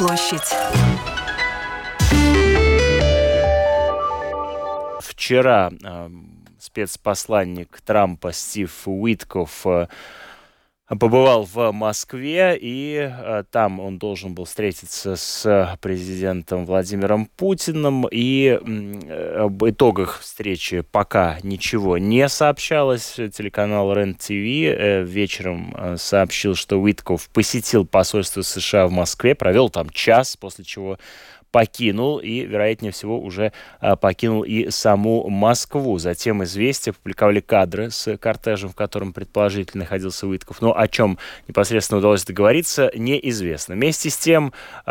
площадь. Вчера спецпосланник Трампа Стив Уитков побывал в Москве, и там он должен был встретиться с президентом Владимиром Путиным, и об итогах встречи пока ничего не сообщалось. Телеканал РЕН-ТВ вечером сообщил, что Уитков посетил посольство США в Москве, провел там час, после чего покинул и, вероятнее всего, уже покинул и саму Москву. Затем «Известия» опубликовали кадры с кортежем, в котором предположительно находился Уитков. Но о чем непосредственно удалось договориться, неизвестно. Вместе с тем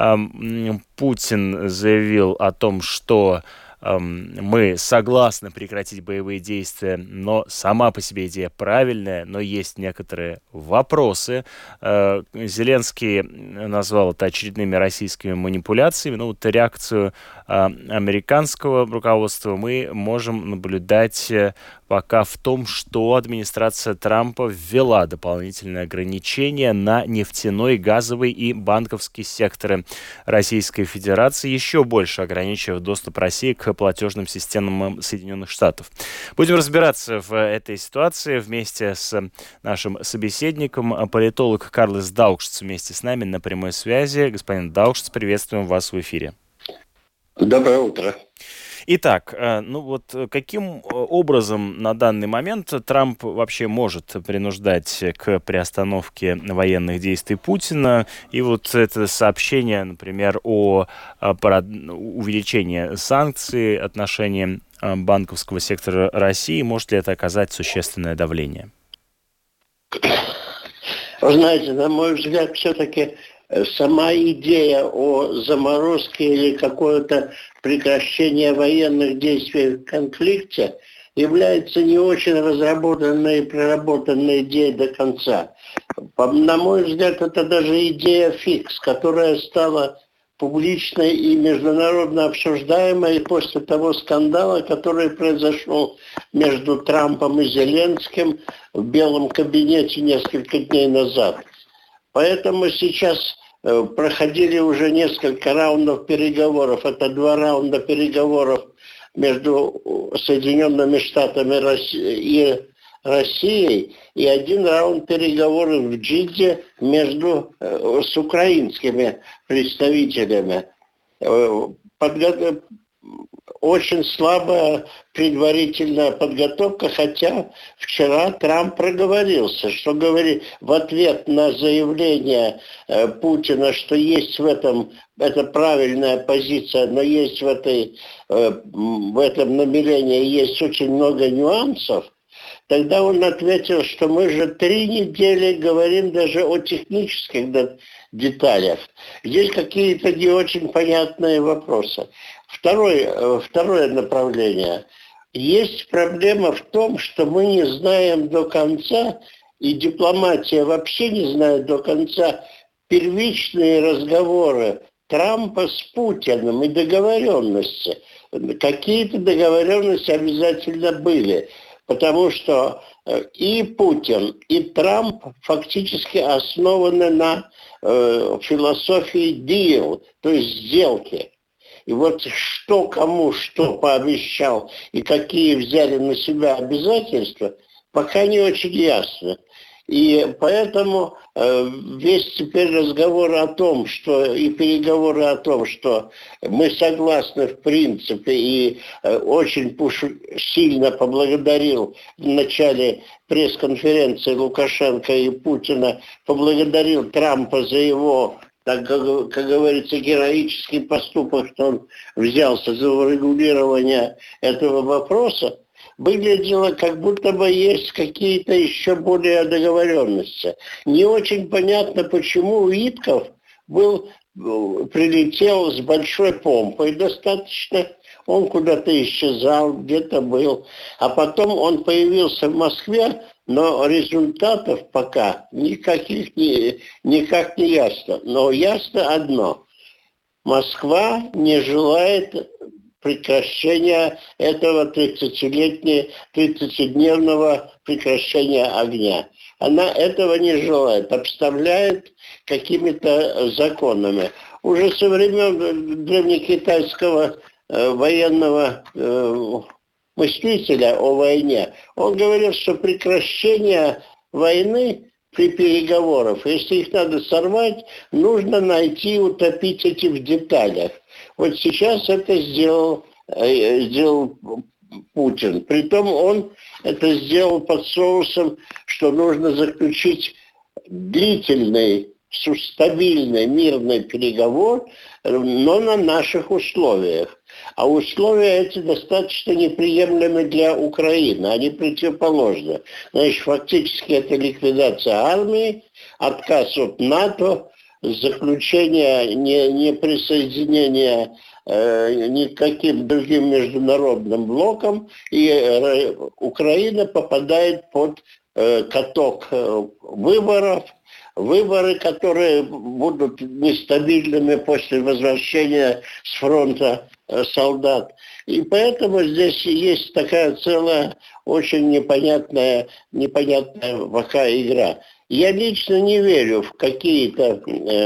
Путин заявил о том, что мы согласны прекратить боевые действия, но сама по себе идея правильная, но есть некоторые вопросы. Зеленский назвал это очередными российскими манипуляциями. Ну, вот реакцию американского руководства мы можем наблюдать пока в том, что администрация Трампа ввела дополнительные ограничения на нефтяной, газовый и банковский секторы Российской Федерации, еще больше ограничив доступ России к платежным системам Соединенных Штатов. Будем разбираться в этой ситуации вместе с нашим собеседником, политолог Карлос Даукшиц вместе с нами на прямой связи. Господин Даукшиц, приветствуем вас в эфире. Доброе утро. Итак, ну вот каким образом на данный момент Трамп вообще может принуждать к приостановке военных действий Путина? И вот это сообщение, например, о увеличении санкций в отношении банковского сектора России, может ли это оказать существенное давление? Вы знаете, на мой взгляд, все-таки сама идея о заморозке или какое-то прекращение военных действий в конфликте является не очень разработанной и проработанной идеей до конца. На мой взгляд, это даже идея фикс, которая стала публичной и международно обсуждаемой после того скандала, который произошел между Трампом и Зеленским в Белом кабинете несколько дней назад. Поэтому сейчас проходили уже несколько раундов переговоров. Это 2 раунда переговоров между Соединенными Штатами и Россией и 1 раунд переговоров в Джидде с украинскими представителями. Очень слабая предварительная подготовка, хотя вчера Трамп проговорился, что говорит в ответ на заявление Путина, что есть в этом, это правильная позиция, но есть в этом намерении есть очень много нюансов. Тогда он ответил, что мы же 3 недели говорим даже о технических деталях. Здесь какие-то не очень понятные вопросы. Второе направление. Есть проблема в том, что мы не знаем до конца, и дипломатия вообще не знает до конца первичные разговоры Трампа с Путиным и договоренности. Какие-то договоренности обязательно были, потому что и Путин, и Трамп фактически основаны на философии deal, то есть сделки. И вот что кому что пообещал и какие взяли на себя обязательства, пока не очень ясно. И поэтому весь теперь разговор о том, что и переговоры о том, что мы согласны в принципе, и очень сильно поблагодарил в начале пресс-конференции Лукашенко и Путина, поблагодарил Трампа за его, так как говорится, героический поступок, что он взялся за урегулирование этого вопроса, выглядело, как будто бы есть какие-то еще более договоренности. Не очень понятно, почему Уитков прилетел с большой помпой достаточно. Он куда-то исчезал, где-то был. А потом он появился в Москве, но результатов пока никак не ясно. Но ясно одно. Москва не желает прекращения этого 30-дневного прекращения огня. Она этого не желает, обставляет какими-то законами. уже со времен древнекитайского военного мыслителя о войне. Он говорил, что прекращение войны при переговорах, если их надо сорвать, нужно найти, утопить эти в деталях. Вот сейчас это сделал Путин. Притом он это сделал под соусом, что нужно заключить длительный, стабильный, мирный переговор, но на наших условиях. А условия эти достаточно неприемлемы для Украины, они противоположны. Значит, фактически это ликвидация армии, отказ от НАТО, заключение неприсоединения никаким другим международным блоком, и Украина попадает под каток выборов, выборы, которые будут нестабильными после возвращения с фронта солдат. И поэтому здесь есть такая целая очень непонятная пока игра. Я лично не верю в какие-то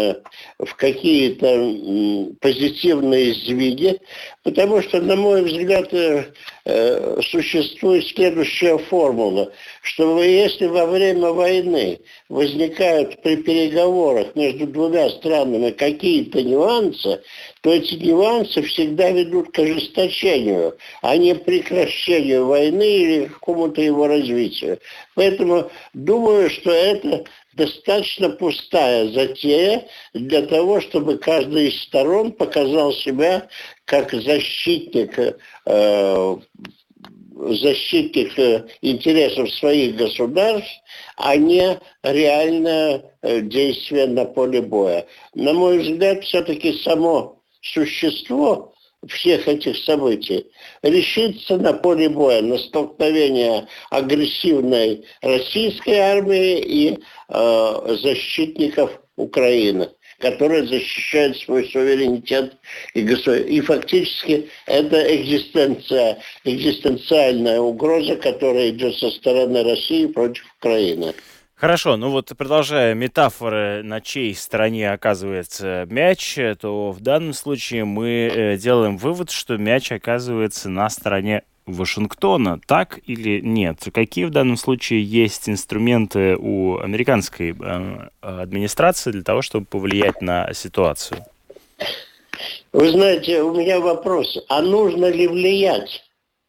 позитивные сдвиги, потому что, на мой взгляд, существует следующая формула, что если во время войны возникают при переговорах между двумя странами какие-то нюансы, то эти нюансы всегда ведут к ожесточению, а не прекращению войны или к какому-то его развитию. Поэтому думаю, что это достаточно пустая затея для того, чтобы каждый из сторон показал себя как защитник интересов своих государств, а не реальное действие на поле боя. На мой взгляд, все-таки само существо всех этих событий решится на поле боя, на столкновение агрессивной российской армии и защитников Украины, которые защищают свой суверенитет и фактически это экзистенциальная угроза, которая идет со стороны России против Украины. Хорошо, ну вот продолжая метафоры, на чьей стороне оказывается мяч, то в данном случае мы делаем вывод, что мяч оказывается на стороне Вашингтона, так или нет? Какие в данном случае есть инструменты у американской администрации для того, чтобы повлиять на ситуацию? Вы знаете, у меня вопрос, а нужно ли влиять?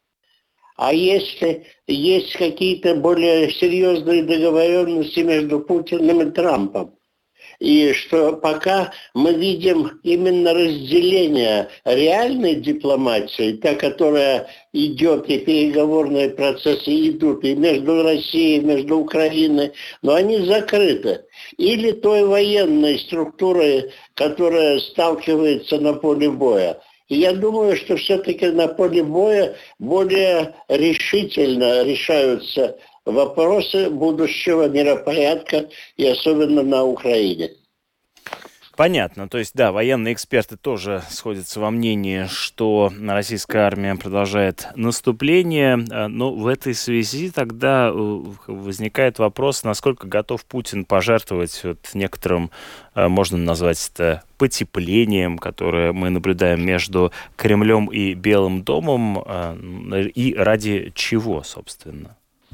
А если есть какие-то более серьезные договоренности между Путиным и Трампом? И что пока мы видим именно разделение реальной дипломатии, та, которая идет, и переговорные процессы идут и между Россией, и между Украиной, но они закрыты. Или той военной структурой, которая сталкивается на поле боя. И я думаю, что все-таки на поле боя более решительно решаются вопросы будущего миропорядка, и особенно на Украине. Понятно. То есть, да, военные эксперты тоже сходятся во мнении, что российская армия продолжает наступление. Но в этой связи тогда возникает вопрос, насколько готов Путин пожертвовать вот некоторым, можно назвать это, потеплением, которое мы наблюдаем между Кремлем и Белым домом, и ради чего, собственно?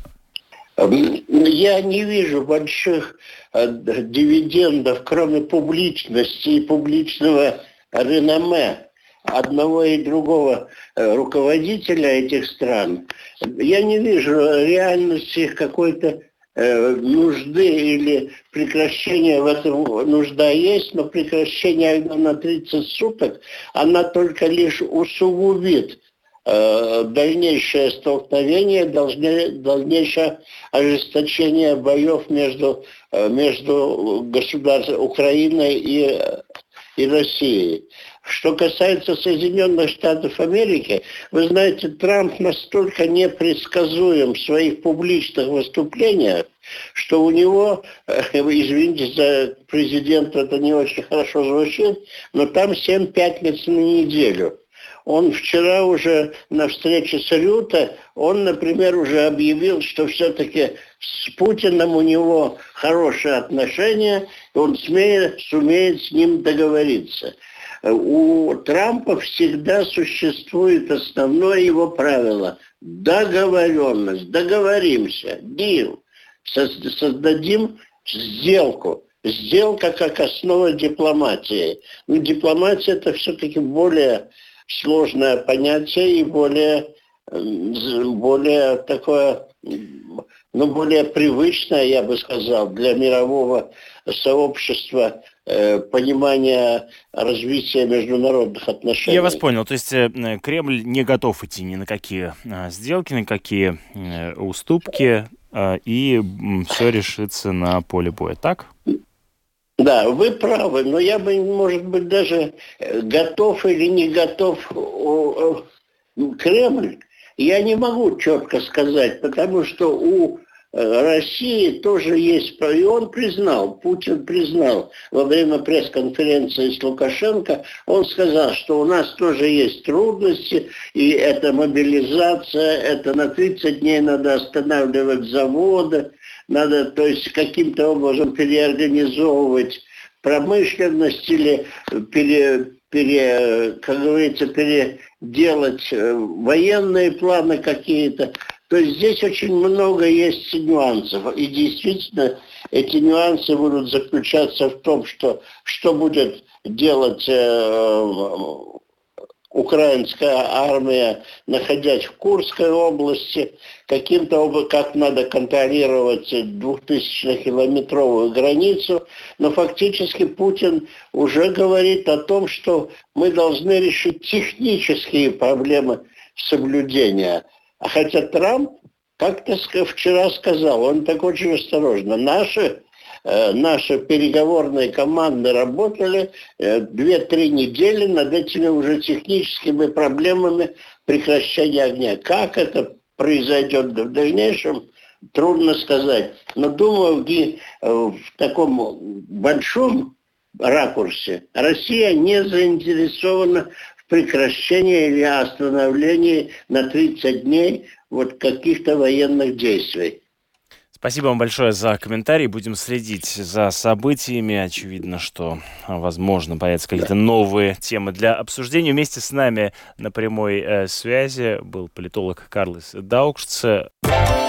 Я не вижу больших дивидендов, кроме публичности и публичного реноме одного и другого руководителя этих стран. Я не вижу реальности какой-то нужды или прекращения в этом. Нужда есть, но прекращение на 30 суток, она только лишь усугубит дальнейшее столкновение, дальнейшее ожесточение боев между государством Украиной и Россией. Что касается Соединенных Штатов Америки, вы знаете, Трамп настолько непредсказуем в своих публичных выступлениях, что у него, извините за президента, это не очень хорошо звучит, но там 7 пятниц на неделю. Он вчера уже на встрече с Рюте, он, например, уже объявил, что все-таки с Путиным у него хорошие отношения, и он сумеет с ним договориться. у Трампа всегда существует основное его правило – договоренность, договоримся, deal, создадим сделку. Сделка как основа дипломатии. Но дипломатия – это все-таки более сложное понятие и более такое, более привычное, я бы сказал, для мирового сообщества понимания развития международных отношений. Я вас понял. То есть Кремль не готов идти ни на какие сделки, ни на какие уступки, и все решится на поле боя, так? Да, вы правы, но я бы, может быть, даже готов или не готов Кремль, я не могу четко сказать, потому что у России тоже есть, и он признал, Путин признал во время пресс-конференции с Лукашенко, он сказал, что у нас тоже есть трудности, и это мобилизация, это на 30 дней надо останавливать заводы, надо, то есть, каким-то образом переорганизовывать промышленность или как говорится, переделать военные планы какие-то. То есть здесь очень много есть нюансов. И действительно, эти нюансы будут заключаться в том, что будет делать украинская армия, находясь в Курской области, каким-то образом, как надо контролировать 2000-километровую границу. Но фактически Путин уже говорит о том, что мы должны решить технические проблемы соблюдения. А хотя Трамп как-то вчера сказал, он так очень осторожно, наши переговорные команды работали 2-3 недели над этими уже техническими проблемами прекращения огня. Как это произойдет в дальнейшем, трудно сказать. Но думаю, в таком большом ракурсе Россия не заинтересована в прекращении или остановлении на 30 дней каких-то военных действий. Спасибо вам большое за комментарий. Будем следить за событиями. Очевидно, что, возможно, появятся какие-то новые темы для обсуждения. Вместе с нами на прямой связи был политолог Карлис Даукшц.